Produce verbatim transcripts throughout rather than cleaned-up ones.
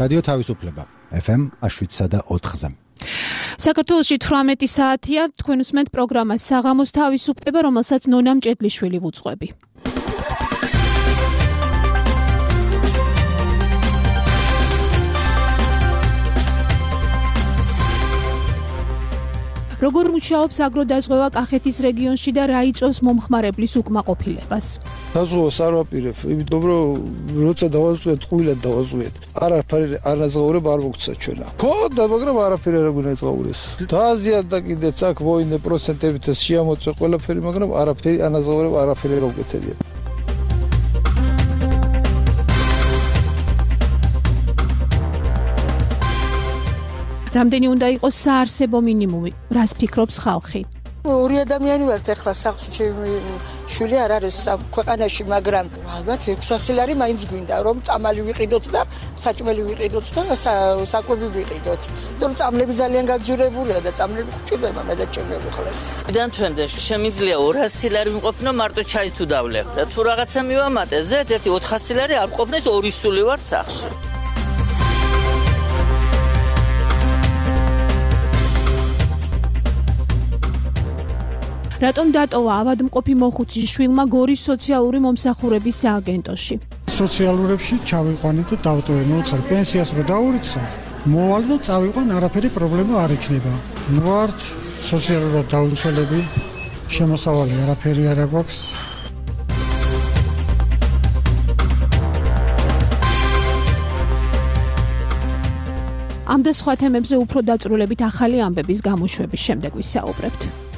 რადიო თავისუფლება ეფ ემ შვიდსა და ოთხზე. საქართველოში თვრამეტი საათია, თქვენ უსმენთ პროგრამას საღამოს თავისუფლება, რომელსაც ნონა მჭედლიშვილი ვუძღვები. როგორ მუშაობს აგროდაზღვევა კახეთის რეგიონში და რა იწვევს მომხმარებლის უკმაყოფილებას? დაზღვევას არ ვაპირებ, იმიტომ რომ როცა დავაზღვიეთ, ყვილად დავაზღვიეთ. არაფერი არ ნაზღაურებ არ მოგცა ჩვენა. ქონდა, მაგრამ არაფერი არ გვინაზღაურეს. დააზიანდა კიდეც აქ მოინე პროცენტებით შეამოწე ყველაფერი, მაგრამ არაფერი ანაზღაურებ, არაფერი არ უკეთებია. რამდენი უნდა იყოს საარსებო მინიმუმი? რას ფიქრობს ხალხი? ორი ადამიანი ვართ ახლა სახლში, ჩემი შვილი არ არის ქვეყანაში, მაგრამ ალბათ ექვსასი ლარი მაინც გვინდა, რომ წამალი ვიყიდოთ და საჭმელი ვიყიდოთ და საკვები ვიყიდოთ. იმიტომ რომ წამლები ძალიან გაბჯურებულია და წამლები გვჭირდება მე და ჩემი ხლას. მიდან თვენდა შემიძლია ორასი ლარი ვიმყოფნო მარტო ჩაის თუ დავლევ და თუ რაღაცა მივამატე, ზეთ ერთი ოთხასი ლარი არ ყოფნეს, ორი სული ვარ სახლში. რატომ დატოვა ავადმყოფი მოხუცი შვილმა გორის სოციალური მომსახურების სააგენტოში? სოციალურებში ჩავიყვანე და დავტოვე, მოვთხარ პენსიას რო დაურიცხავთ, მოვალ და წავიყვან, არაფერი პრობლემა არ იქნება. ვართ სოციალურად დაუცველები, შემოსავალი არაფერი არ აქვს. ამ და სხვა თემებზე უფრო დაწვრილებით ახალი ამბების გამოშვების შემდეგ ვისაუბრებთ.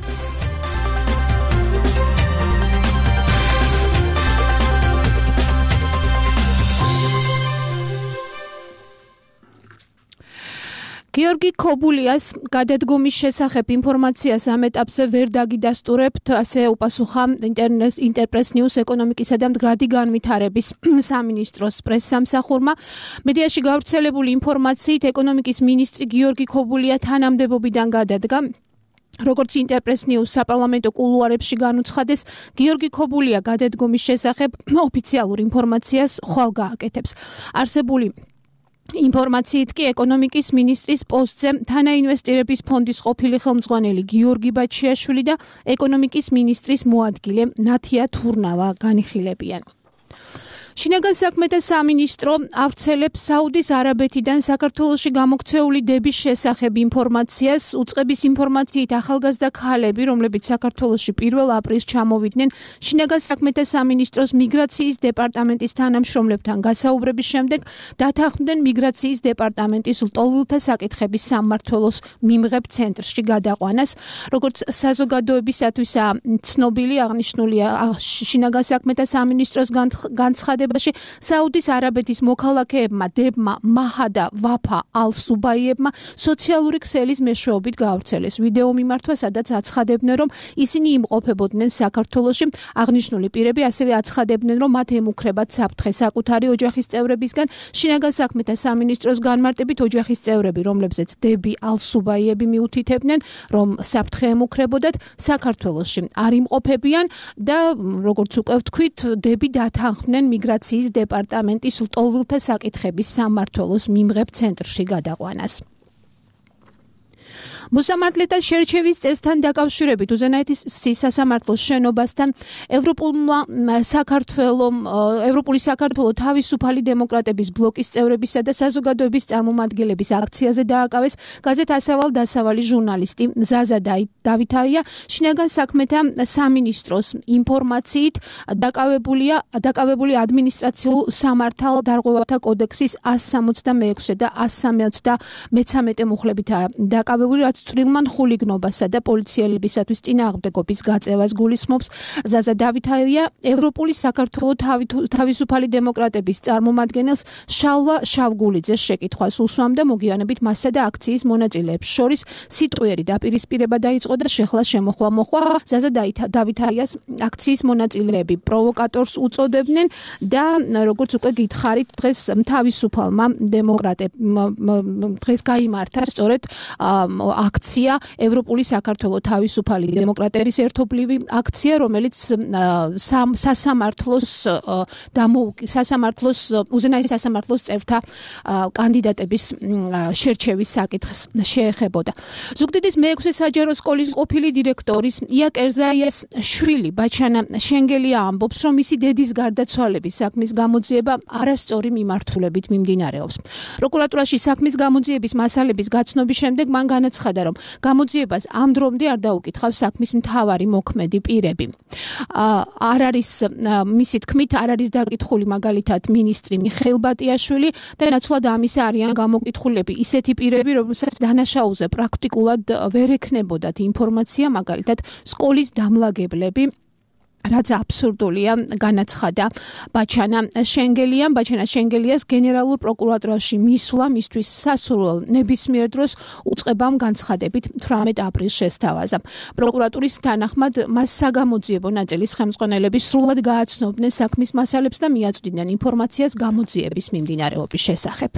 გიორგი ქობულიას გადადგომის შესახებ ინფორმაციას ამ ეტაპზე ვერ დაგიდასტურებთ, ასე უპასუხა ინტერპრეს ნიუს ეკონომიკისა და მდგრადი განვითარების სამინისტროს პრესსამსახურმა. მედიაში გავრცელებული ინფორმაციით ეკონომიკის მინისტრი გიორგი ქობულია თანამდებობიდან გადადგა. როგორც ინტერპრეს ნიუს საპარლამენტო კულუარებში განუცხადეს, გიორგი ქობულია გადადგომის შესახებ ოფიციალურ ინფორმაციას ხვალ გააკეთებს. არსებული ინფორმაციით კი ეკონომიკის მინისტრის პოსტზე თანაინვესტირების ფონდის ყოფილი ხელმძღვანელი გიორგი ბაჩიაშვილი და ეკონომიკის მინისტრის მოადგილე ნათია თურნავა განიხილებიან. შინაგან საქმეთა სამინისტრო ავრცელებს საუდის არაბეთიდან საქართველოში გამოქცეული დების შესახებ ინფორმაციას. უწყების ინფორმაციით ახალგაზრდა ქალები, რომლებიც საქართველოში პირველ აპრილს ჩამოვიდნენ, შინაგან საქმეთა სამინისტროს მიგრაციის დეპარტამენტის თანამშრომლებთან გასაუბრების შემდეგ დათანხმდნენ მიგრაციის დეპარტამენტის ლტოლვილთა საკითხების სამმართველოს მიმღებ ცენტრში გადაყვანას. როგორც საზოგადოებისათვისა ცნობილი, აღნიშნულია შინაგან საქმეთა სამინისტროს განცხადება საუდის არაბეთის მოქალაქეებმა დებმა მაჰა და ვაფა ალ-სუბაიებმა სოციალური ქსელის მეშვეობით გაავრცელეს ვიდეო მიმართვა, სადაც აცხადებდნენ, რომ ისინი იმყოფებოდნენ საქართველოში. აღნიშნული პირები ასევე აცხადებდნენ, რომ მათ ემუქრებათ საფრთხე საკუთარი ოჯახის წევრებისგან. შინაგან საქმეთა სამინისტროს განმარტებით ოჯახის წევრები, რომლებზეც დები ალ-სუბაიები მიუთითებდნენ, რომ საფრთხე ემუქრებოდათ, საქართველოში არ იმყოფებიან და როგორც უკვე ვთქვით, დები დათანხმდნენ მიგრაციის დეპარტამენტის ლტოლვილთა საკითხების სამმართველოს მიმღებ ცენტრში გადაყვანას. მოსამართლეთა შერჩევის წესთან დაკავშირებით უზენაეთის სასამართლოს შენობასთან ევროპულმა საქართველო ევროპული საქართველო თავისუფალი დემოკრატების ბლოკის წევრებისა და საზოგადოების წარმომადგენლების აქციაზე დააკავეს გაზეთ ასავალ დასავალი ჟურნალისტი ზაზა დავითაია. შინაგან საქმეთა სამინისტროს ინფორმაციით დაკავებულია დაკავებული ადმინისტრაციულ სამართალ დარღვევათა კოდექსის ასი სამოცდამეექვსე და ასი სამოცდამეცამეტე მუხლებით დაკავებული, რაც წვრილმან ხულიგნობასა და პოლიციელებისათვის წინააღმდეგობის გაწევას გულისხმობს. ზაზა დავითაია ევროპული საქართველოს თავისუფალი დემოკრატების წარმომადგენელს შალვა შავგულიძეს შეკითხვას უსვამდა, მოგიანებით მასსა და აქციის მონაწილეებს შორის სიტყვიერი დაპირისპირება დაიწყო და შეხლა შემოხლა მოხვა. ზაზა დავითაიას აქციის მონაწილეები პროვოკატორს უწოდებდნენ და როგორც უკვე გითხარით, დღეს თავისუფალმა დემოკრატებმა დღეს გაიმართა სწორედ აქცია ევროპული საქართველო თავისუფალი დემოკრატების ერთობლივი აქცია, რომელიც სასამართლოს სასამართლოს უზენაეს სასამართლოს წევრთა კანდიდატების შერჩევის საკითხს შეეხებოდა. ზუგდიდის მეექვსე საჯარო სკოლის ყოფილი დირექტორის ია კერზაიას შვილი ბაჩანა შენგელია ამბობს, რომ მისი დედის გარდაცვალების საქმის გამოძიება არასწორი მიმართულებით მიმდინარეობს. პროკურატურაში საქმის გამოძიების მასალების გაცნობის შემდეგ მან განაცხადა, რომ გამოძიებას ამ დრომდე არ დაუკითხავს საქმის მთავარი მოქმედი პირები. არ არის მისი თქმით არ არის დაკითხული მაგალითად მინისტრი მიხეილ ბატიაშვილი და ნაცვლად ამისა არიან გამოკითხულები ისეთი პირები, რომელსაც დანაშაულზე პრაქტიკულად ვერ ექნებოდათ ინფორმაცია, მაგალითად სკოლის დამლაგებლები, რაც აბსურდულია, განაცხადა ბაჩანა შენგელიამ. ბაჩანა შენგელიას გენერალურ პროკურატურაში მისვლა მისთვის სასურველ ნებისმიერ დროს უწყებამ განცხადებით თვრამეტ აპრილს შესთავაზა. პროკურატურის თანახმად მას საგამოძიებო ნაწილის ხელმძღვანელები სრულად გააცნობდნენ საქმის მასალებს და მიაწვდიდნენ ინფორმაციას გამოძიების მიმდინარეობის შესახებ.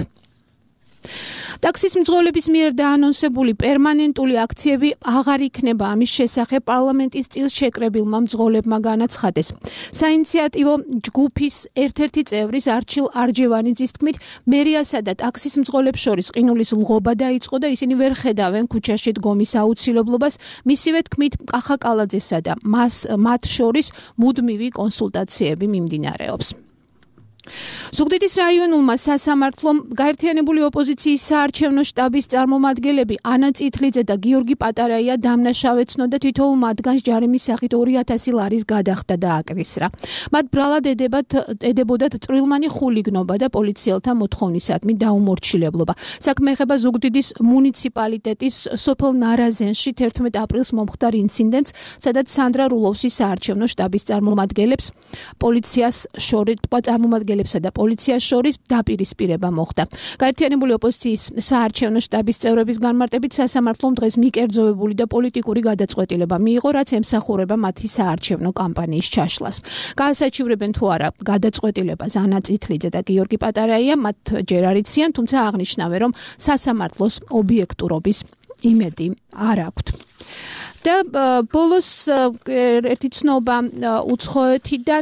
ტაქსის მძღოლების მიერ დაანონსებული პერმანენტული აქციები აღარ იქნება, ამის შესახებ პარლამენტის წილს შეკრებილმა მძღოლებმა განაცხადეს. საინიციატივო ჯგუფის ერთ-ერთი წევრის არჩილ არჯევანიძის თქმით, მერიასა და ტაქსის მძღოლებს შორის ყინულის ლღობა დაიწყო და ისინი ვერ ხედავენ ქუჩაში დგომის აუცილებლობას. მისივე თქმით, კახა კალაძესა და მას მათ შორის მუდმივი კონსულტაციები მიმდინარეობს. ზუგდიდის რაიონულმა სასამართლომ გაერთიანებული ოპოზიციის საარჩევნო შტაბის წარმომადგენლები ანა წითლიძე და გიორგი პატარაია დამნაშავეცნო და თითოეულ მათგანს ჯარიმის სახით ორი ათასი ლარის გადახდა და აკრისრა. მათ ბრალად ედებათ ედებოდათ წვრილმანი ხულიგნობა და პოლიციელთა მოთხოვნისადმი დაუმორჩილებლობა. საქმე ეხება ზუგდიდის მუნიციპალიტეტის სოფელ ნარაზენში თერთმეტ აპრილს მომხდარ ინციდენტს, სადაც სანდრა რულოვსის საარჩევნო შტაბის წარმომადგენლებს პოლიციას შორის წარმომადგენლებს და პოლიციას შორის დაპირისპირება მოხდა. გაერთიანებული ოპოზიციის საარჩევნო შტაბის წევრების განმარტებით სასამართლომ დღეს მიკერძოვებული და პოლიტიკური გადაწყვეტილება მიიღო, რაც ემსახურება მათი საარჩევნო კამპანიის ჩაშლას. გაასაჩივრებენ თუ არა გადაწყვეტილებას ანა წითლიძე და გიორგი პატარაია, მათ ჯერ არ იციან, თუმცა აღნიშნავენ, რომ სასამართლოს ობიექტურობის იმედი არ აქვთ. და ბოლოს ერთი ცნობა უცხოეთიდან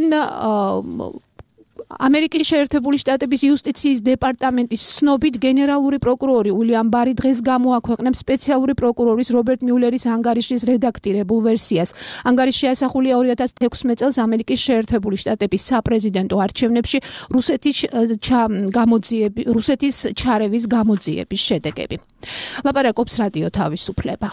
ამერიკის შეერთებული შტატების იუსტიციის დეპარტამენტის ცნობით გენერალური პროკურორი უილიამ ბარი დღეს გამოაქვეყნებს სპეციალური პროკურორის რობერტ მიულერის ანგარიშის რედაქტირებულ ვერსიას. ანგარიში ასახულია ორი ათას ექვსმეტ წელს ამერიკის შეერთებული შტატების საპრეზიდენტო არჩევნებში რუსეთის გამოძიები რუსეთის ჩარევის გამოძიების შედეგები. ლაპარაკობს რადიო თავისუფლება.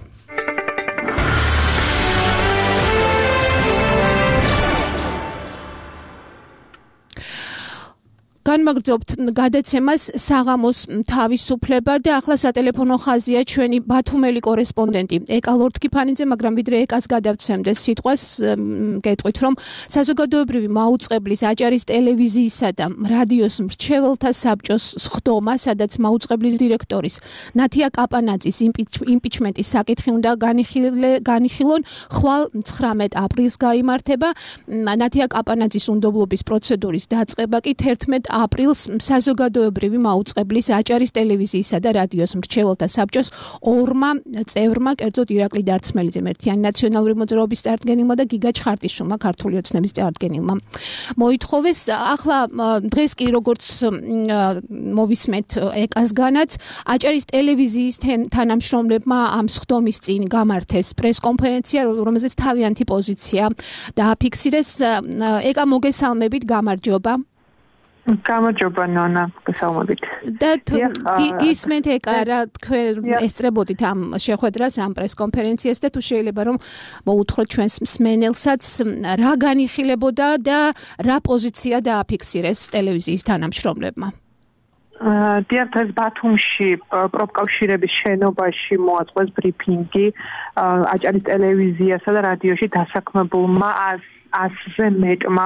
განმაგრძობთ გადაცემას საღამოს თავისუფლება და ახლა სატელეფონო ხაზია ჩვენი ბათუმელი კორესპონდენტი ეკა ლორთქიფანიძე, მაგრამ ვიდრე ეკას გადავცემდეს სიტყვას, გეტყვით, რომ საზოგადოებრივი მაუწყებლის აჭარის ტელევიზიისა და რადიოს მრჩეველთა საბჭოს სხდომა, სადაც მაუწყებლის დირექტორის ნათია კაპანაძის იმპიჩმენტის საკითხი უნდა განიხილონ, ხვალ ცხრამეტ აპრილს გაიმართება. ნათია კაპანაძის უნდობლობის პროცედურის დაწყება კი თერთმეტ აპრილს საზოგადოებრივი მაუწყებლის აჭარის ტელევიზიისა და რადიოს მრჩეველთა საბჭოს ორმა წევრმა, კერძოდ ირაკლი დარცმელიძემ, ერთიანი ნაციონალური მოძრაობის წარდგენილმა და გიგა ჩხარტიშვილმა, ქართული ოცნების წარდგენილმა მოითხოვეს. ახლა დღეს კი როგორც მოვისმეთ ეკასგანაც, აჭარის ტელევიზიის თანამშრომლებმა ამ სხდომის წინ გამართეს პრესკონფერენცია, რომელზეც თავიანთი პოზიცია დააფიქსირეს. ეკა მოგესალმებით, გამარჯობა. გამარჯობა ნონა, გესალმებით. და გისმენთ ეკა რა თქვენ ესწრებოდით ამ შეხვედრას, ამ პრესკონფერენციას და თუ შეიძლება რომ მოუთხროთ ჩვენს მსმენელსაც რა განიხილებოდა და რა პოზიცია დააფიქსირეს ტელევიზიის თანამშრომლებმა. დიახ, დღეს ბათუმში პროფკავშირების შენობაში მოაწყვეს ბრიფინგი აჭარის ტელევიზიასა და რადიოში დასაქმებულმა ასზე მეტმა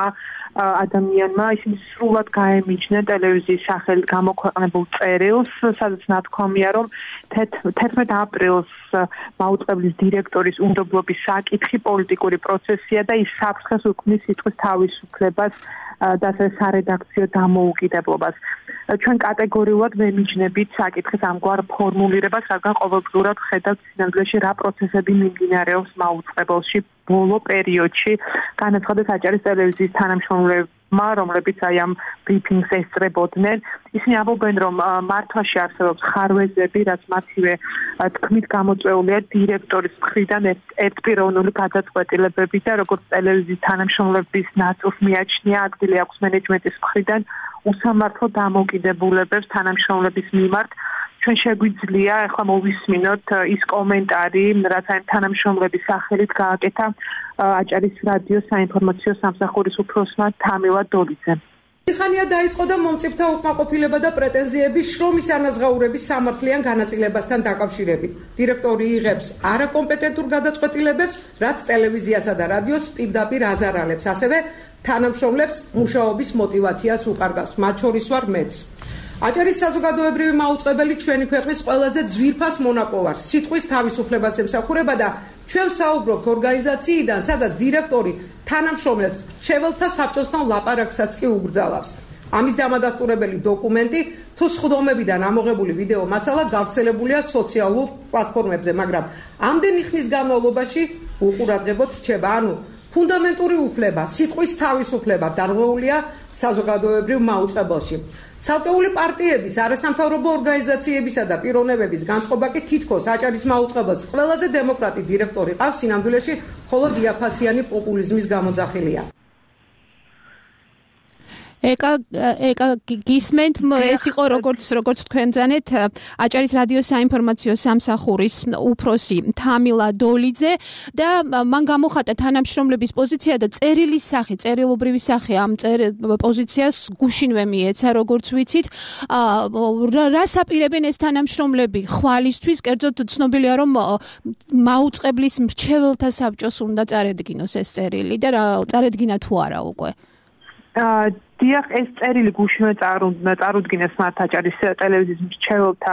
ადამიანმა ისინი სრულად გაემიჯნენ ტელევიზიის სახელით გამოქვეყნებულ წერილს, სადაც ნათქვამია, რომ თერთმეტ აპრილს მაუწყებლის დირექტორის უნდობლობის საკითხი პოლიტიკური პროცესია და ის საფრთხეს უქმნის სიტყვის თავისუფლებას და სარედაქციო დამოუკიდებლობას. ჩვენ კატეგორიულად ვემიჯნებით საკითხის ამგვარ ფორმულირებას, რადგან ყოველდღურად ხედავთ სინამდვილეში რა პროცესები მიმდინარეობს მაუწყებელში ბოლო პერიოდში, განაცხადა საჭირო ტელევიზიის თანამშრომლებმა, რომლებიც აი ამ ბრიფინგს ესწრებოდნენ. ისინი ამბობენ, რომ მართვაში არსებობს ხარვეზები, რაც მათივე თქმით გამოწვეულია დირექტორის მხრიდან ერთპიროვნული გადაწყვეტილებები და როგორც ტელევიზიის თანამშრომლების ნაწილს მიაჩნია, ადგილი აქვს მენეჯმენტის მხრიდან უსამართლო დამოკიდებულებებს თანამშრომლების მიმართ. ჩვენ შეგვიძლია ახლა მოვისმინოთ ის კომენტარი, რაც ამ თანამშრომლების სახელით გააკეთა აჭარის რადიოს საინფორმაციო სამსახურის უფროსმა თამილა დოლიძემ. ხანია დაიწყო და მომწიფთა უკმაყოფილება და პრეტენზიები შრომის ანაზღაურების სამართლიან განაწილებასთან დაკავშირებით. დირექტორი იღებს არაკომპეტენტურ გადაწყვეტილებებს, რაც ტელევიზიასა და რადიოს პირდაპირ აზარალებს, ასევე თანამშრომლებს მუშაობის мотиваციას უყარგავს, მათ შორის ვარ მეც. აჭარის საზოგადოებრივი მაუწყებელი ჩვენი ქვეყნის ყველაზე ძვირფას მონაპოვარს, სიტყვის თავისუფლებას ემსახურება და ჩვენ საუბრობთ ორგანიზაციიდან, სადაც დირექტორი თანამშრომლებს შეველთა საბჭოსთან ლაპარაკსაც კი უგრძალავს. ამის დამადასტურებელი დოკუმენტი თუ სხდომებიდან ამოღებული ვიდეო მასალა გავრცელებულია სოციალურ პლატფორმებზე, მაგრამ ამდენი ხნის განმავლობაში უყურადღებოდ რჩება, ანუ ფუნდამენტური უფლება, სიტყვის თავისუფლება დარღვეულია საზოგადოებრივ მაუწყებელში. ცალკეული პარტიების, არასამთავრობო ორგანიზაციებისა და პიროვნებების განწყობა კი თითქოს აჭარის მაუწყებელს ყველაზე დემოკრატი დირექტორი ყავს სინამდვილეში, ხოლო დიაფასიანი პოპულიზმის გამოძახილია. ეკა ეკა გისმენთ ეს იყო როგორც როგორც თქვენ ძანეთ აჭარის რადიოს საინფორმაციო სამსახურის უფროსი თამილა დოლიძე და მან გამოხატა თანამშრომლების პოზიცია და წერილის სახე, წერილობრივი სახე ამ პოზიციას გუშინვე მიეცა, როგორც ვიცით. რას აპირებენ ეს თანამშრომლები ხვალისთვის? კერძოდ ცნობილია, რომ მაუწყებლის მრჩეველთა საბჭოს უნდა წარედგინოს ეს წერილი და რა წარედგინა თუ არა უკვე? დიახ, ეს წერილი გუშინვე წარუდგინეს მათ აჭარის ტელევიზიის მრჩეველთა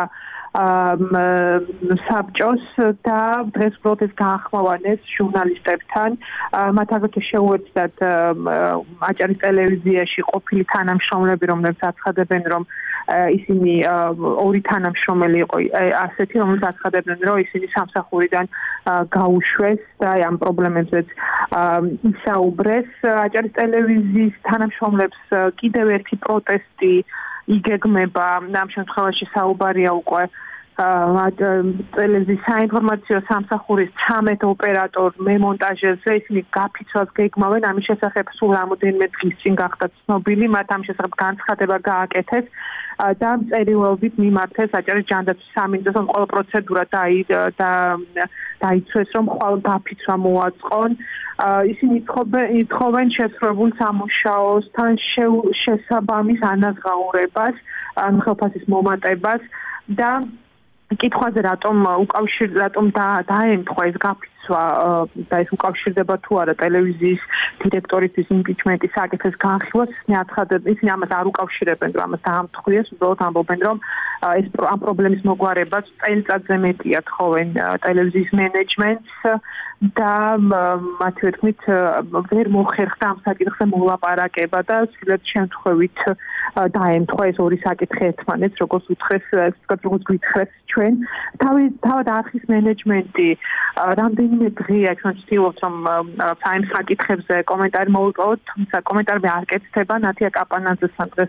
საბჭოს და დღეს პროტეს გაახმოვანეს ჟურნალისტებთან. მათ აგრეთვე შეუერთდათ აჭარის ტელევიზიაში ყოფილი თანამშრომლები, რომლებიც აცხადებენ, რომ ისინი ორი თანამშრომელი იყო ასეთი, რომლებიც აცხადებენ, რომ ისინი სამსახურიდან გაუშვეს და ამ პრობლემებზეც ისაუბრეს. აჭარის ტელევიზიის თანამშრომლებს კიდევ ერთი პროტესტი იგეგმება, ამ შემთხვევაში საუბარია უკვე ტელევიზიის საინფორმაციო სამსახურის ცამეტ ოპერატორ მემონტაჟზე, ისინი გაფიცვას გეგმავენ, ამის შესახებ სულ რამოდენიმე დღის წინ გახდა ცნობილი, მათ ამ შესახებ განცხადება გააკეთეს და წერილობით მიმართეს აჭარის ჯანდაცვის სამინისტროს ყველა პროცედურა დაიცვეს, რომ ხვალ გაფიცვა მოაწყონ. ისინი ითხოვენ შესრულებულ სამუშაოსთან შესაბამის ანაზღაურებას, ხელფასის მომატებას და კითხვაზე რატომ უკავშირ რატომ დაემთხვა ეს გაფიცვა და ეს უკავშირდება თუ არა ტელევიზიის დირექტორისთვის იმპიჩმენტის საკითხის განხილვას, ისინი აცხადებენ, ისინი ამას არ უკავშირებენ, რომ ამას დაამთხვიეს, უბრალოდ ამბობენ, რომ ეს ამ პრობლემის მოგვარებას წელიწადზე მეტია თხოვენ ტელევიზიის მენეჯმენტს და მათივე თქმით ვერ მოხერხდა ამ საკითხზე მოლაპარაკება და სულეთ შემთხვევით დაემთხვა ეს ორი საკითხი ერთმანეთს, როგორც უთხრეს, როგორც გითხრეს ჩვენ. თავად არხის მენეჯმენტი რამდენიმე დღეა ჩვენ ვცდილობთ, რომ ამ საკითხებზე კომენტარი მოვუწევოთ, თუმცა კომენტარები არ კეთდება. ნათია კაპანაძესთან დღეს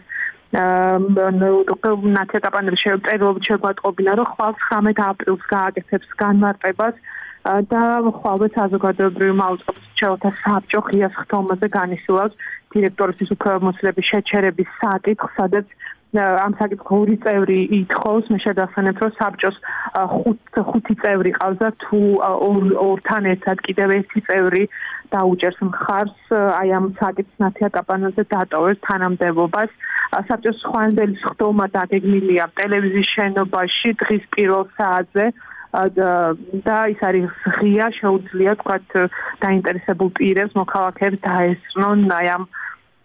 ნათია კაპანაძე წერილობით შეგვატყობინა, რომ ხვალ ცხრამეტ აპრილს გააკეთებს განმარტებას და ხვალვე საზოგადოებრივი მაუწყებლის მრჩეველთა საბჭო ღია სხდომაზე განისურვებს დირექტორისთვის უფლებამოსილების შეჩერების საკითხს, სადაც ამ საკითხს ორი წევრი ითხოვს. მე შევახსენებ, რომ საბჭოს ხუთი წევრი ყავს და თუ ორთან ერთად კიდევ ერთი წევრი დაუჭერს მხარს აი ამ საკითხს ნათია კაპანაძე დატოვებს თანამდებობას. საბჭოს ხვანდელი სხდომა დაგეგმილია ტელევიზიის შენობაში დღის პირველ საათზე და ის არის ღია, შეუძლია თქვათ დაინტერესებულ პირებს, მოქალაქეებს დაესწრონ აი ამ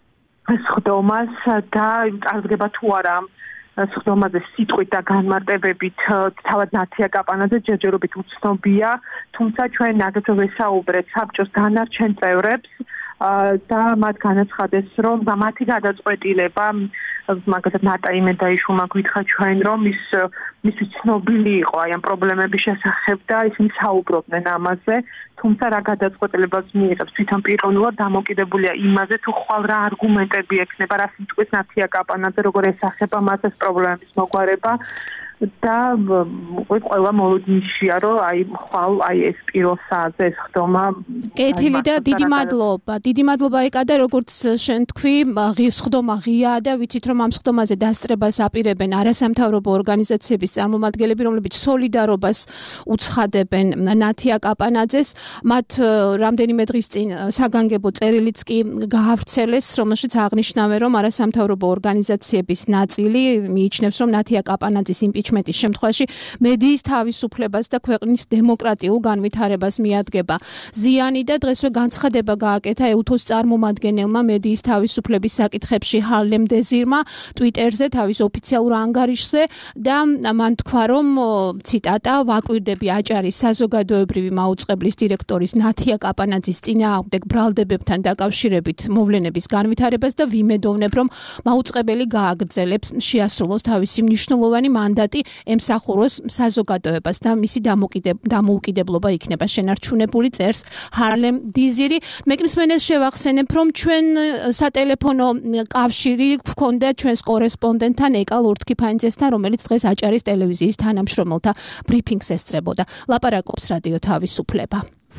სხდომას და წარდგება თუ არა სხდომაზე სიტყვით და განმარტებებით თავად ნათია კაპანაძე ჯერჯერობით უცნობია, თუმცა ჩვენ აგრეთვე ვესაუბრეთ საბჭოს დანარჩენ წევრებს და მათ განაცხადეს, რომ მათი გადაწყვეტილება მაგალითად ნატა იმედაიშვილმა გითხრა ჩვენ, რომ ის მისი ცნობილი იყო აი ამ პრობლემების შესახებ და ისინი საუბრობდნენ ამაზე, თუმცა რა გადაწყვეტილებას მიიღებს თვითონ პიროვნულად დამოკიდებულია იმაზე, თუ ხვალ რა არგუმენტები ექნება, რა სიტყვის ნათია კაპანაძე როგორ ესახება მას ეს პრობლემის მოგვარება და ყველა მოლოდინშია, რომ აი ხვალ აი ეს პიროსაზე ეს ხდომა კეთილი და დიდი მადლობა. დიდი მადლობა ეკადა, როგორც შენ თქვი, ხდომა ღიაა და ვიცით, რომ ამ ხდომაზე დასწრებას აპირებენ არასამთავრობო ორგანიზაციების წარმომადგენლები, რომლებიც სოლიდარობას უცხადებენ ნათია კაპანაძეს. მათ რამდენიმე დღის წინ საგანგებო წერილიც კი გაავრცელეს, რომელშიც აღნიშნავენ, რომ არასამთავრობო ორგანიზაციების ნაწილი მიიჩნევს, რომ ნათია კაპანაძის იმპიჩმენტის შემთხვევაში მედიის თავისუფლებას და ქვეყნის დემოკრატიულ განვითარებას მიადგება ზიანი და დღესვე განცხადება გააკეთა ეუთოს წარმომადგენელმა მედიის თავისუფლების საკითხებში ჰარლემ დეზირმა ტვიტერზე თავის ოფიციალურ ანგარიშზე და მან თქვა, რომ ციტატა ვაკვირდები აჭარის საზოგადოებრივი მაუწყებლის დირექტორის ნათია კაპანაძის წინააღმდეგ ბრალდებებთან დაკავშირებით მოვლენების განვითარებას და ვიმედოვნებ, რომ მაუწყებელი გააგრძელებს შეასრულოს თავისი მნიშვნელოვანი მანდატი ემსახუროს საზოგადოებას და მისი დამოუკიდებლობა იქნება შენარჩუნებული, წერს ჰარლემ დიზირი. მეკნისმენელს შევახსენებ, რომ ჩვენ სატელეფონო კავშირი გვქონდა ჩვენს კორესპონდენტთან ეკა ლურთქიფანიძესთან, რომელიც დღეს აჭარის ტელევიზიის თანამშრომელთა ბრიფინგს ესწრებოდა. ლაპარაკობს რადიო თავისუფლება.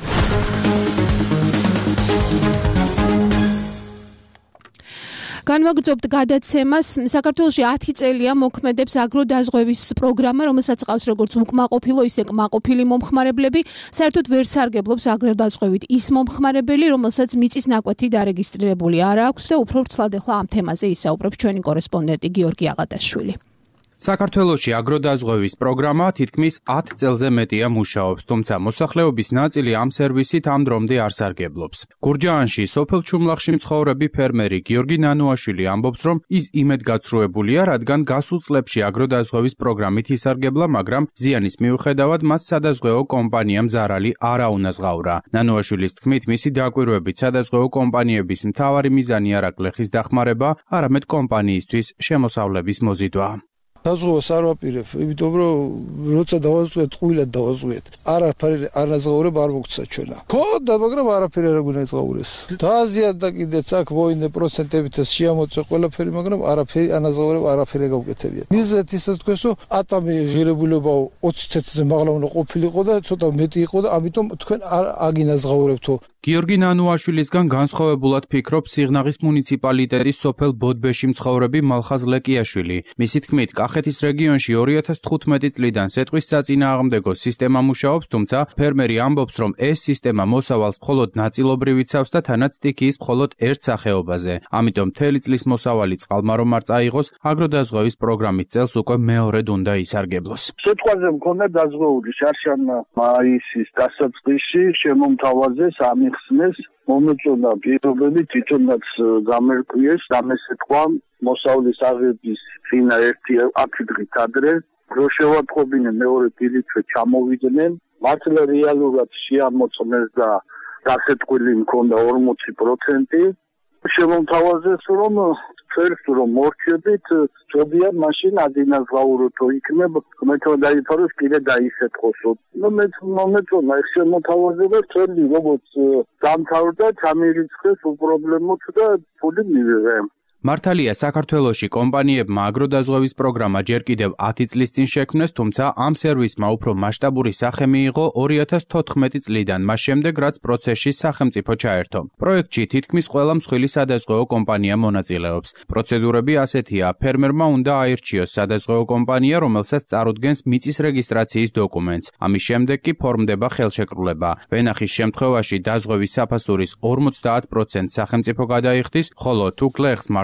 განვაგრძობთ გადაცემას. საქართველოში ათი წელია მოქმედებს აგროდაზღვევის პროგრამა, რომელსაც ყავს როგორც უკმაყოფილო, ისე კმაყოფილი მომხმარებლები. საერთოდ ვერ სარგებლობს აგროდაზღვევით ის მომხმარებელი, რომელსაც მიწის ნაკვეთი დარეგისტრირებული არ აქვს და უფრო ვრცლად ახლა ამ თემაზე ისაუბრებს ჩვენი კორესპონდენტი გიორგი აღატაშვილი. საქართველოში აგროდაზღვევის პროგრამა თითქმის ათ წელზე მეტია მუშაობს, თუმცა მოსახლეობის ნაწილი ამ სერვისით ამ დრომდე არ სარგებლობს. გურჯაანში სოფელ ჩუმლახში მცხოვრები ფერმერი გიორგი ნანუაშვილი ამბობს, რომ ის იმედგაცრუებულია, რადგან გასულ წლებში აგროდაზღვევის პროგრამით ისარგებლა, მაგრამ ზიანის მიუხედავად მას სადაზღვეო კომპანიამ ზარალი არ აუნაზღაურა. ნანუაშვილის თქმით, მისი დაკვირვებით სადაზღვეო კომპანიების მთავარი მიზანი არ აქვს ლეხის დახმარება, არამედ კომპანიისთვის შემოსავლების მოზიდვა. საზღვაოს არ ვაპირებ, იმიტომ რომ როცა დავაზღვიეთ, ტყუილად დავაზღვიეთ. არაფერი არ ნაზღაურებ არ მოგცა ჩვენა. ქონდა, მაგრამ არაფერი არ გვინდა იზღაურეს. დააზიანდა კიდეც აქ მოინდა პროცენტებით შეამოწე ყველაფერი, მაგრამ არაფერი ანაზღაურებ, არაფერი გავკეთებიათ. მიზეთ ისე თქვენსო, ატამი ღირებულება ოცი თეთრზე მაღლა უნდა ყოფილიყო და ცოტა მეტი იყო და ამიტომ თქვენ არ აგინაზღაურებთო. გიორგი ნანუაშვილისგან განსხვავებულად ფიქრობს სიღნაღის მუნიციპალიტეტის სოფელ ბოდბეში მცხოვრები მალხაზ ლეკიაშვილი. მისი თქმით, კახეთის რეგიონში ორი ათას თხუთმეტი წლიდან სეტყვის საწინააღმდეგო სისტემა მუშაობს, თუმცა ფერმერი ამბობს, რომ ეს სისტემა მოსავალს მხოლოდ ნაწილობრივ იცავს და თანაც სტიქიის მხოლოდ ერთ სახეობაზე. ამიტომ მთელი წლის მოსავალი წყალმა რომ არ წაიღოს, აგროდაზღვევის პროგრამით წელს უკვე მეორედ უნდა ისარგებლოს. სიტყვაზე მქონდა დაზღვეული შარშან მაისის დასაწყისში შემომთავაზე სამი ხსნეს მომეწონა პირობები თვითონაც გამერკვიეს დამესე თქვა მოსავლის აღების წინა ერთი ათი დღით ადრე რო შევატყობინე მეორე დილითვე ჩამოვიდნენ მართლა რეალურად შეამოწმეს და დასეტყვილი მქონდა ორმოცი პროცენტი შემომთავაზეს რომ first რომ მორჩებით ჯობია მაშინ ადინაზღაუროთო იქნებ მეტო დაიფაროს კიდე დაისეთყოსო ნუ მე მომეწონა ეს შემოთავაზება წელი როგორც დამთავრდა ჩამირიცხეს უპრობლემოდ და ფული მივიღე. მართალია საქართველოში კომპანიებმა აგროდაზღვევის პროგრამა ჯერ კიდევ ათი წლის წინ შექმნეს, თუმცა ამ სერვისმა უფრო მასშტაბური სახე მიიღო ორი ათას თოთხმეტი წლიდან, მას შემდეგ რაც პროცესში სახელმწიფო ჩაერთო. პროექტში თითქმის ყველა მსხვილი სადაზღვეო კომპანია მონაწილეობს. პროცედურები ასეთია: ფერმერმა უნდა აირჩიოს სადაზღვეო კომპანია, რომელსაც წარუდგენს მიწის რეგისტრაციის დოკუმენტს. ამის შემდეგ კი ფორმდება ხელშეკრულება. ვენახის შემთხვევაში დაზღვევის საფასურის ორმოცდაათ პროცენტს სახელმწიფო გადაიხდის, ხოლო თუ გლეხს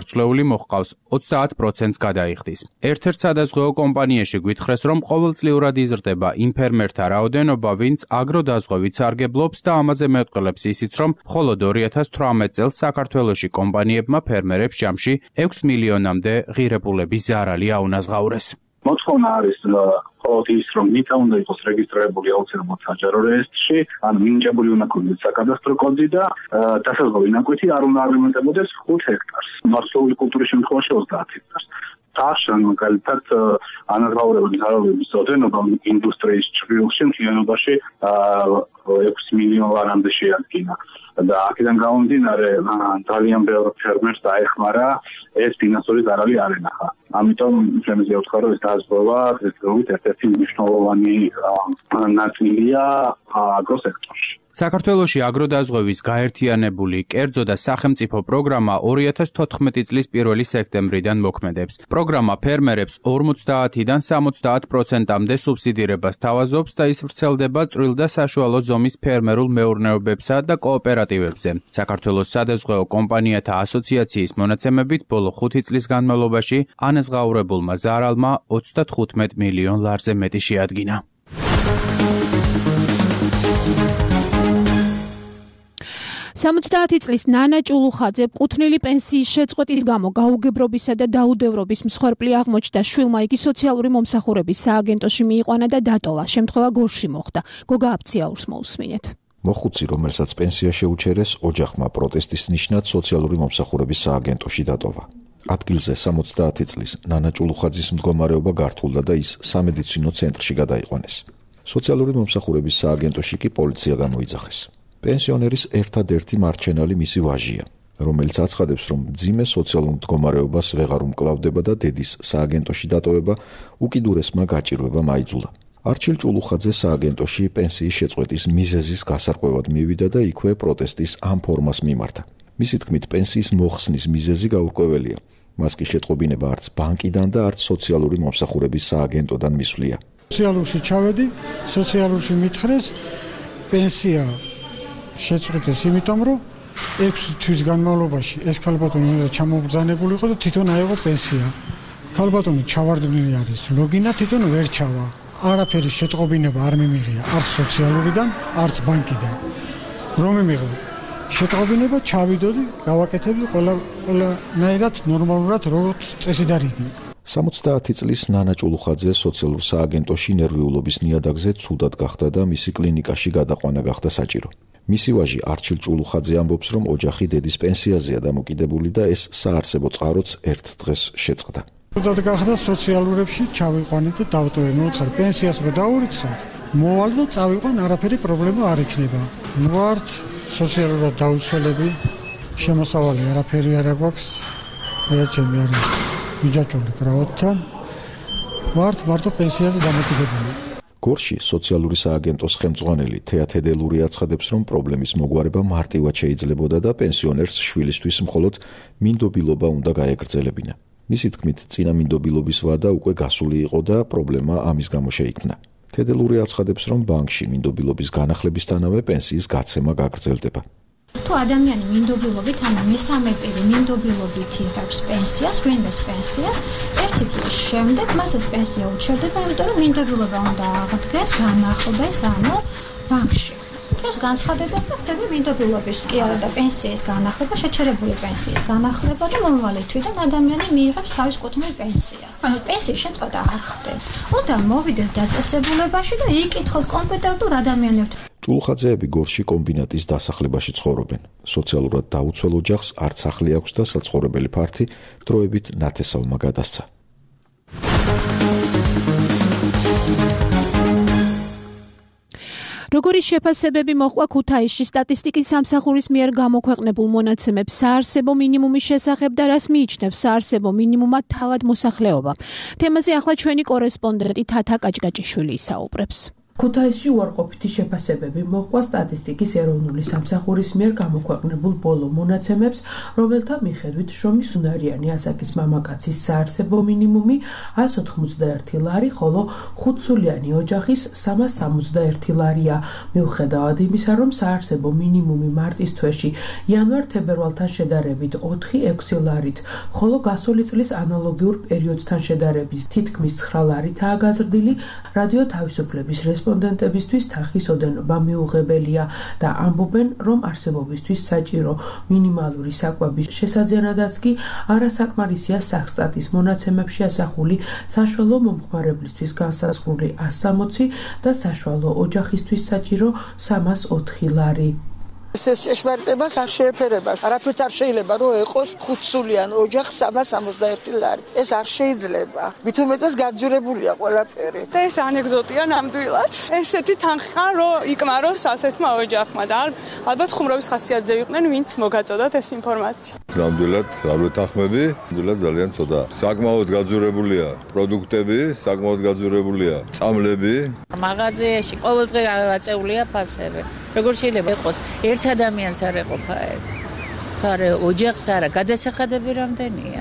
გამორჩეული მოჰყავს ოცდაათ პროცენტს გადაიხდის. ერთ-ერთ სადაზღვევო კომპანიაში გვითხრეს, რომ ყოველწლიურად იზრდება იმ ფერმერთა რაოდენობა, ვინც აგროდაზღვევით სარგებლობს და ამაზე მეტყველებს ისიც, რომ მხოლოდ ორი ათას თვრამეტ წელს საქართველოში კომპანიებმა ფერმერებს ჯამში ექვს მილიონამდე ღირებულების ზარალი აუნაზღაურეს. მოთხოვნა არის მხოლოდ ის, რომ მიწა უნდა იყოს რეგისტრირებული აუცილებლად საჯარო რეესტრში, ან მინიჭებული უნდა ქონდეს საკადასტრო კოდი და დასაზღვევი ნაკვეთი არ უნდა აღემატებოდეს ხუთ ჰექტარს. მარცვლეული კულტურის შემთხვევაში ოცდაათ ჰექტარს. თაშან მაგალითად ანაზღაურებადი ზარალების რაოდენობა ინდუსტრიის ჭრილში მთლიანობაში ექვს მილიონ ლარამდე შეადგინა. და აქედან გამომდინარე ძალიან ბევრ ფერმერს დაეხმარა ეს ფინანსური ზარალი არ ენახა. ამიტომ შემიძლია ვთქვა, რომ ეს დაზღვევა დღესდღეობით ერთ-ერთი მნიშვნელოვანი ნაწილია აგროსექტორში. საქართველოში აგროდაზღვევის გაერთიანებული კერძო და სახელმწიფო პროგრამა ორი ათას თოთხმეტი წლის პირველი სექტემბრიდან მოქმედებს. პროგრამა ფერმერებს ორმოცდაათიდან სამოცდაათ პროცენტამდე სუბსიდირებას თავაზობს და ის ვრცელდება წვრილ და საშუალო ზომის ფერმერულ მეურნეობებსა და კოოპერატივებზე. საქართველოს სადაზღვევო კომპანიათა ასოციაციის მონაცემებით ბოლო ხუთი წლის განმავლობაში ანაზღაურებულმა ზარალმა ოცდათხუთმეტ მილიონ ლარზე მეტი შეადგინა. სამოცდაათი წლის ნანა ჭულუხაძე კუთვნილი პენსიის შეწყვეტის გამო გაუგებრობისა და დაუდევრობის მსხვერპლი აღმოჩნდა. შვილმა იგი სოციალური მომსახურების სააგენტოში მიიყვანა და დატოვა. შემთხვევა გორში მოხდა. გოგა აფციაურს მოусმინეთ. მოხუცი, რომელსაც პენსია შეუჩერეს, ოჯახმა პროტესტის ნიშნად სოციალური მომსახურების სააგენტოში დატოვა. ადგილზე სამოცდაათი წლის ნანა ჭულუხაძის მდგომარეობა გართულდა და ის სამედიცინო ცენტრში გადაიყვანეს. სოციალური მომსახურების სააგენტოში კი პოლიცია გამოიძახეს. პენსიონერის ერთადერთი მარჩენალი მისი ვაჟია, რომელიც აცხადებს, რომ მძიმე სოციალურ მდგომარეობას ვეღარ უმკლავდება და დედის სააგენტოში დატოვება უკიდურესმა გაჭირვებამ აიძულა. არჩილ ჭულუხაძე სააგენტოში პენსიის შეწყვეტის მიზეზის გასარკვევად მივიდა და იქვე პროტესტის ამ ფორმას მიმართა. მისი თქმით, პენსიის მოხსნის მიზეზი გაურკვეველია. მას კი შეტყობინება არც ბანკიდან და არც სოციალური მომსახურების სააგენტოდან მისვლია. სოციალურში ჩავედი, სოციალურში მითხრეს პენსია შეწყვეტეს, იმიტომ რომ ექვსი თვის განმავლობაში ეს ქალბატონი უნდა ჩამობრძანებულიყო და თვითონ აიღო პენსია. ქალბატონი ჩავარდნილი არის, ლოგინა თვითონ ვერ ჩავა. არაფერი შეტყობინება არ მიმიღია არც სოციალურიდან, არც ბანკიდან. რომ მიმიღო შეტყობინება, ჩავიდოდი, გავაკეთებდი ყველა ყველანაირად ნორმალურად როგორც წესი და რიგი. სამოცდაათი წლის ნანა ჭულუხაძე სოციალურ სააგენტოში ნერვიულობის ნიადაგზე ცუდად გახდა და მისი კლინიკაში გადაყვანა გახდა საჭირო. მისი ვაჟი არჩილ ჭულუხაძე ამბობს, რომ ოჯახი დედის პენსიაზეა დამოკიდებული და ეს საარსებო წყაროც ერთ დღეს შეწყდა. ცუდად გახდა სოციალურებში ჩავიყვანეთ და დავტოვე. მოთხარ პენსიას რო დაურიცხავთ, მოვალ და წავიყვან, არაფერი პრობლემა არ იქნება. ვართ სოციალურად დაუცველები, შემოსავალი არაფერი არ აქვს. მეჩემი არის მიჯაჭვული კრავატთან. ვართ მარტო პენსიაზე დამოკიდებული. გორში სოციალური სააგენტოს ხელმძღვანელი თეა თედელური აცხადებს, რომ პრობლემის მოგვარება მარტივად შეიძლებოდა და პენსიონერს შვილისთვის მხოლოდ მინდობილობა უნდა გაეგრძელებინა. მისი თქმით, წინა მინდობილობის ვადა უკვე გასული იყო და პრობლემა ამის გამო შეიქმნა. თედელური აცხადებს, რომ ბანკში მინდობილობის განახლებისთანავე პენსიის გაცემა გაგრძელდება. თუ ადამიანი მინდობილობით, ანუ მესამე პირი მინდობილობით იღებს პენსიას, ვინმეს პენსიას, ერთი წლის შემდეგ მას ეს პენსია უჩერდება, იმიტომ რომ მინდობილობა უნდა აღდგეს, განახლდეს, ანუ ბანკში. წელს განცხადებას და ხდება მინდობილობის კი არა და პენსიის განახლება, შეჩერებული პენსიის განახლება და მომავალი თვიდან ადამიანი მიიღებს თავის კუთვნილ პენსიას. ანუ პენსიის შეწყვეტა არ ხდება. უნდა მოვიდეს დაწესებულებაში და იკითხოს კომპეტენტურ ადამიანებთან. ჭულუხაძეები გორში კომბინატის დასახლებაში ცხოვრობენ. სოციალურად დაუცველ ოჯახს არც სახლი აქვს და საცხოვრებელი ფართი დროებით ნათესავმა გადასცა. როგორი შეფასებები მოჰყვა ქუთაისში სტატისტიკის სამსახურის მიერ გამოქვეყნებულ მონაცემებს საარსებო მინიმუმის შესახებ და რას მიიჩნევს საარსებო მინიმუმად თავად მოსახლეობა. თემაზე ახლა ჩვენი კორესპონდენტი თათა კაჭკაჭიშვილი ისაუბრებს. ქუთაისში უარყოფითი შეფასებები მოჰყვა სტატისტიკის ეროვნული სამსახურის მიერ გამოქვეყნებულ ბოლო მონაცემებს, რომელთა მიხედვით შრომის უნარიანი ასაკის მამაკაცის საარსებო მინიმუმი ას ოთხმოცდაერთი ლარი, ხოლო ხუთსულიანი ოჯახის სამას სამოცდაერთი ლარია. მიუხედავად იმისა, რომ საარსებო მინიმუმი მარტის თვეში იანვარ-თებერვალთან შედარებით ოთხი ექვსი ლარით, ხოლო გასული წლის ანალოგიურ პერიოდთან შედარებით თითქმის ცხრა ლარითაა გაზრდილი, რადიო თავისუფლების რესპონდენტებისთვის თანხის ოდენობა მიუღებელია და ამბობენ, რომ არსებობისთვის საჭირო მინიმალური საკვების შესაძენადაც კი არასაკმარისია სახსტატის მონაცემებში ასახული საშუალო მომხმარებლისთვის განსაზღვრული ას სამოცი და საშუალო ოჯახისთვის საჭირო სამას ოთხი ლარი. ეს ჭეშმარიტებას არ შეეფერება. არაფერთ არ შეიძლება რომ ეყოს ხუთსულიან ოჯახს სამას სამოცდაერთი ლარი. ეს არ შეიძლება. მით უმეტეს გაძურებულია ყველაფერი. და ეს ანეკდოტია ნამდვილად. ესეთი თანხა რომ იკმაროს ასეთმა ოჯახმა და ალბათ ხუმრობის ხასიათზე იყვნენ, ვინც მოგაწოდათ ეს ინფორმაცია. ნამდვილად არ ვეთანხმები, ნამდვილად ძალიან ცოტა. საკმაოდ გაძურებულია პროდუქტები, საკმაოდ გაძურებულია წამლები. მაღაზიაში ყოველდღე აწეულია ფასები. როგორ შეიძლება იყოს ერთ ადამიანს არ ეყოფა ეგ. თორე ოჯახს არა, გადასახადები რამდენია?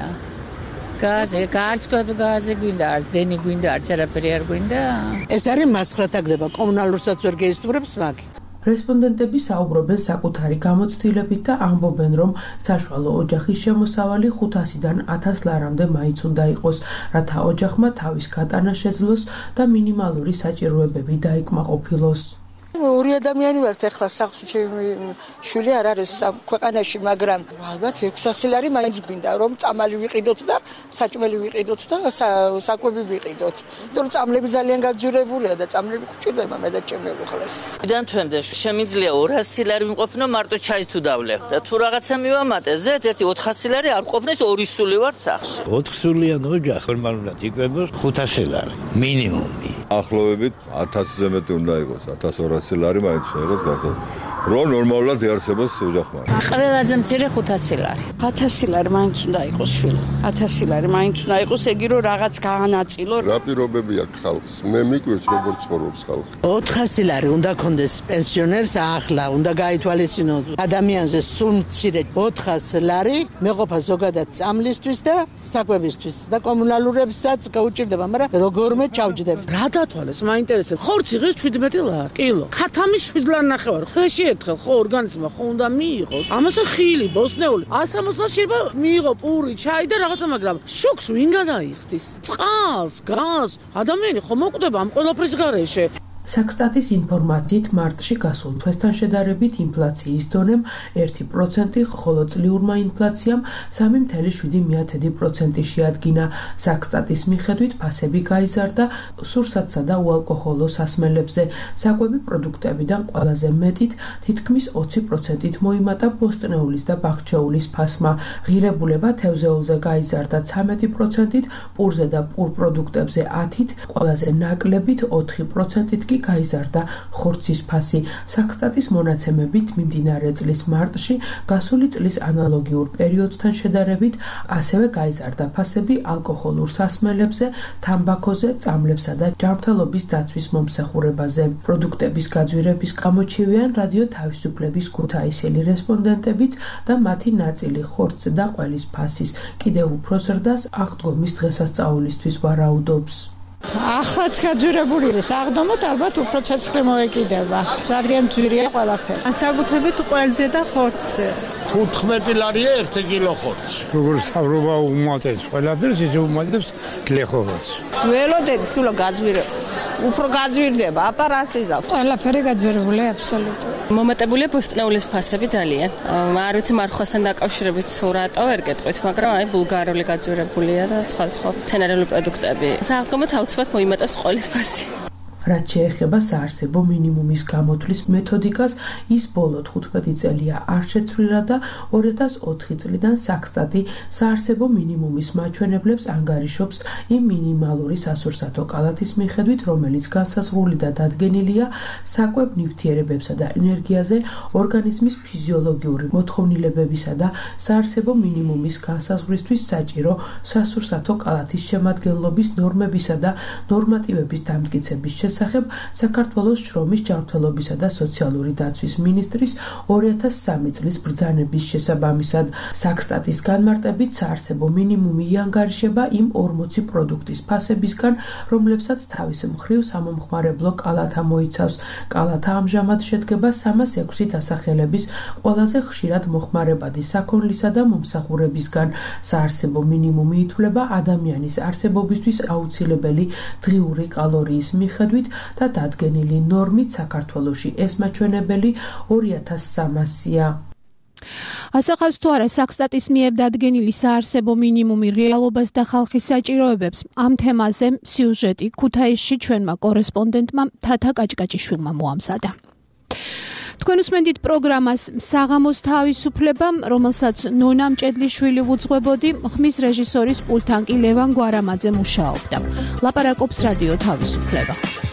გაზი, გარცკოები გაზი გვინდა, არც დენი გვინდა, არც არაფერი არ გვინდა. ეს არის მასხრათაგდება, კომუნალურსაც ვერ გეისტურებს მაგ. რესპონდენტები საუბრობენ საკუთარი გამოცდილებით და ამბობენ, რომ საშუალო ოჯახის შემოსავალი ხუთასიდან ათას ლარამდე მაინც უნდა იყოს, რათა ოჯახმა თავის გატანა შეძლოს და მინიმალური საჭიროებები დაიკმაყოფილოს. ორი ადამიანი ვართ ახლა სახლში, ჩემი შვილი არ არის ქვეყანაში, მაგრამ ალბათ ექვსასი ლარი მაინც გვინდა, რომ წამალი ვიყიდოთ და საჭმელი ვიყიდოთ და საკვები ვიყიდოთ. იმიტომ რომ წამლები ძალიან გაძურებულია და წამლები გვჭირდება მე და ჩემი უხლეს. იდან თვენდა შემიძლია ორასი ლარი ვიმყოფნო მარტო ჩაის თუ დავლევ და თუ რაღაცა მივამატე, ზეთ ერთი ოთხასი ლარი არ ყოფნის ორი სული ვარ სახლში. ოთხსულიან ოჯახ ნორმალურად იკვებოს ხუთასი ლარი მინიმუმი. ახლოვებით ათასზე მეტი უნდა იყოს, ათას ორასი ლარი მაინც იყოს გასა. რომ ნორმალურად იარსებოს ოჯახმა. ყველაზე მცირე ხუთასი ლარი. ათასი ლარი მაინც უნდა იყოს შვილი. ათასი ლარი მაინც უნდა იყოს, ეგი რომ რაღაც გაანაწილო. რა პირობები აქვს ხალხს? მე მიკვირს როგორ ცხოვრობს ხალხი. ოთხასი ლარი უნდა კონდეს პენსიონერს ახლა, უნდა გაითვალისწინოს ადამიანზე სულ მცირე ოთხასი ლარი მეყოფა ზოგადად წამლისთვის და საკვებისთვის და კომუნალურებსაც გაუჭირდება, მაგრამ როგორმე ჩავჯდები. რა დათვალეს, მაინტერესებს. ხორცი ღირს შვიდმეტი ლარი კილო. ქათამი შვიდ ლარი ნახევარი. ხეში ერთხელ ხო ორგანიზმმა ხო უნდა მიიღოს. ამასე ხილი, ბოსტნეული. ას სამოცდას შეიძლება მიიღო პური, ჩაი და რაღაცა, მაგრამ შუქს ვინ გადაიხდის? წყალს, გაზს, ადამიანი ხო მოკვდება ამ ყველაფრის გარეშე. საქსტატის ინფორმაციით მარტში გასულ თვესთან შედარებით ინფლაციის დონემ ერთი პროცენტი, ხოლო წლიურმა ინფლაციამ სამი ათეული შვიდი პროცენტი შეადგინა. საქსტატის მიხედვით ფასები გაიზარდა სურსათსა და უალკოჰოლო სასმელებზე. საკვები პროდუქტებიდან ყველაზე მეტით, თითქმის ოცი პროცენტით მოიმატა ბოსტნეულის და ბაღჩეულის ფასმა. ღირებულება თევზეულზე გაიზარდა ცამეტი პროცენტით, პურზე და პურ პროდუქტებზე ათით, ყველაზე ნაკლებით ოთხი პროცენტით კი გაიზარდა ხორცის ფასი. საქსტატის მონაცემებით მიმდინარე წლის მარტში გასული წლის ანალოგიურ პერიოდთან შედარებით ასევე გაიზარდა ფასები ალკოჰოლურ სასმელებზე, თამბაქოზე, წამლებსა და ჯანმრთელობის დაცვის მომსახურებაზე. პროდუქტების გაძვირების გამოჩივიან რადიო თავისუფლების ქუთაისელი რესპონდენტებიც და მათი ნაწილი ხორცზე და ყველის ფასის კიდევ უფრო ზრდას აღდგომის დღესასწაულისთვის ვარაუდობს. ახლაც გაძვირებული ის აღდომოთ ალბათ უფრო ცეცხლი მოეკიდება. ძალიან ძვირია ყველაფერი. განსაკუთრებით ყველზე და ხორცზე. თუთხმეტი ლარია ერთი კილო ხორცი. როგორც საბრობა უმატებს ყველაფერს, ისე უმატებს გლეხობას. ველოდები თულა გაძვირებას. უფრო გაძვირდება, აპარატიზა. ყველაფერი გაძვირებულია აბსოლუტურად. მომატებულია ბოსტნეულის ფასები ძალიან. არ ვიცი მარხვასთან დაკავშირებით თუ რატო ვერ გეტყვით, მაგრამ აი ბულგარული გაძვირებულია და სხვა სხვა მცენარეული პროდუქტები. საავტომობილო თავისუფლად მოიმატებს ყველის ფასი. რაც შეეხება საარსებო მინიმუმის გამოთვლის მეთოდიკას, ის ბოლო თხუთმეტი წელია არ შეცვლილა და ორი ათას ოთხი წლიდან საქსტატი საარსებო მინიმუმის მაჩვენებლებს ანგარიშობს იმ მინიმალური სასურსათო კალათის მიხედვით, რომელიც განსაზღვრული და დადგენილია საკვებ ნივთიერებებსა და ენერგიაზე, ორგანიზმის ფიზიოლოგიური მოთხოვნილებებისა და საარსებო მინიმუმის განსაზღვრისთვის საჭირო სასურსათო კალათის შემადგენლობის ნორმებისა და ნორმატივების დამტკიცების შესახებ შესახებ საქართველოს შრომის ჯანმრთელობისა და სოციალური დაცვის მინისტრის ორი ათას სამი წლის ბრძანების შესაბამისად. საქსტატის განმარტებით საარსებო მინიმუმი იანგარიშება იმ ორმოცი პროდუქტის ფასებისგან, რომლებსაც თავის მხრივ სამომხმარებლო კალათა მოიცავს. კალათა ამჟამად შედგება სამას ექვსი დასახელების ყველაზე ხშირად მოხმარებადი საქონლისა და მომსახურებისგან. საარსებო მინიმუმი ითვლება ადამიანის არსებობისთვის აუცილებელი დღიური კალორიის მიხედვით და დადგენილი ნორმით საქართველოში ეს მაჩვენებელი ორი ათას სამასია. ასახავს თუ არა საქსტატის მიერ დადგენილი საარსებო მინიმუმი რეალობას და ხალხის საჭიროებებს? ამ თემაზე სიუჟეტი ქუთაისში ჩვენმა კორესპონდენტმა თათა კაჭკაჭიშვილმა მოამზადა. თქვენ უსმენთ პროგრამას საღამოს თავისუფლება, რომელსაც ნონა მჭედლიშვილი უძღვებოდი, ხმის რეჟისორის პულტთან კი ლევან გვარამაძე მუშაობდა. ლაპარაკობს რადიო თავისუფლება.